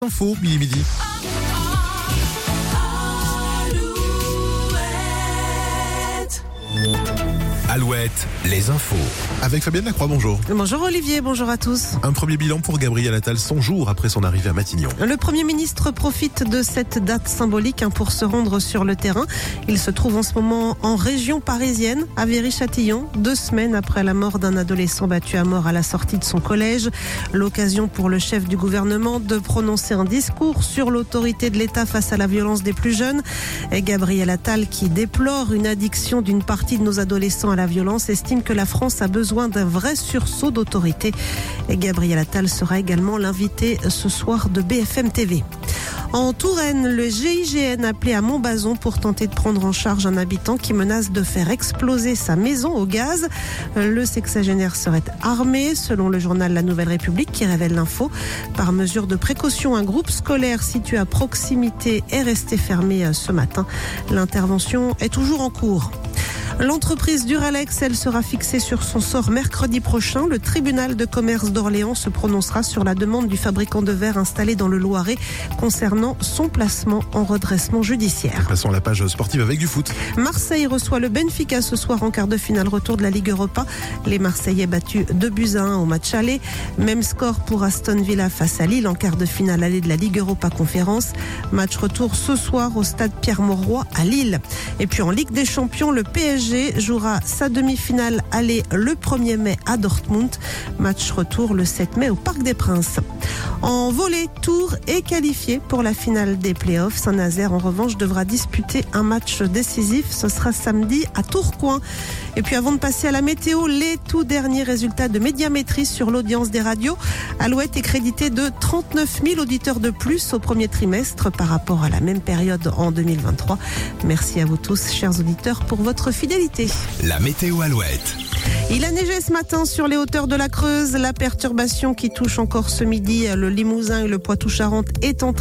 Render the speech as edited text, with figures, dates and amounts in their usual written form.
Info, midi. Alouette, les infos. Avec Fabienne Lacroix, bonjour. Bonjour Olivier, bonjour à tous. Un premier bilan pour Gabriel Attal 100 jours après son arrivée à Matignon. Le Premier ministre profite de cette date symbolique pour se rendre sur le terrain. Il se trouve en ce moment en région parisienne, à Viry-Châtillon, 2 semaines après la mort d'un adolescent battu à mort à la sortie de son collège. L'occasion pour le chef du gouvernement de prononcer un discours sur l'autorité de l'État face à la violence des plus jeunes. Et Gabriel Attal, qui déplore une addiction d'une partie de nos adolescents à la violence, estime que la France a besoin d'un vrai sursaut d'autorité. Et Gabriel Attal sera également l'invité ce soir de BFM TV. En Touraine, le GIGN appelé à Montbazon pour tenter de prendre en charge un habitant qui menace de faire exploser sa maison au gaz. Le sexagénaire serait armé, selon le journal La Nouvelle République qui révèle l'info. Par mesure de précaution, un groupe scolaire situé à proximité est resté fermé ce matin. L'intervention est toujours en cours. L'entreprise Duralex, elle sera fixée sur son sort mercredi prochain. Le tribunal de commerce d'Orléans se prononcera sur la demande du fabricant de verre installé dans le Loiret concernant son placement en redressement judiciaire. Passons à la page sportive avec du foot. Marseille reçoit le Benfica ce soir en quart de finale retour de la Ligue Europa. Les Marseillais battus 2-1 au match aller. Même score pour Aston Villa face à Lille en quart de finale aller de la Ligue Europa Conférence. Match retour ce soir au stade Pierre-Mauroy à Lille. Et puis en Ligue des Champions, le PSG jouera sa demi-finale aller le 1er mai à Dortmund. Match retour le 7 mai au Parc des Princes. En volley, Tours est qualifié pour la finale des playoffs. Saint-Nazaire, en revanche, devra disputer un match décisif. Ce sera samedi à Tourcoing. Et puis avant de passer à la météo, les tout derniers résultats de médiamétrie sur l'audience des radios. Alouette est crédité de 39 000 auditeurs de plus au premier trimestre par rapport à la même période en 2023. Merci à vous tous, chers auditeurs, pour votre fidélité. La météo Alouette. Il a neigé ce matin sur les hauteurs de la Creuse. La perturbation qui touche encore ce midi le Limousin et le Poitou-Charentes est en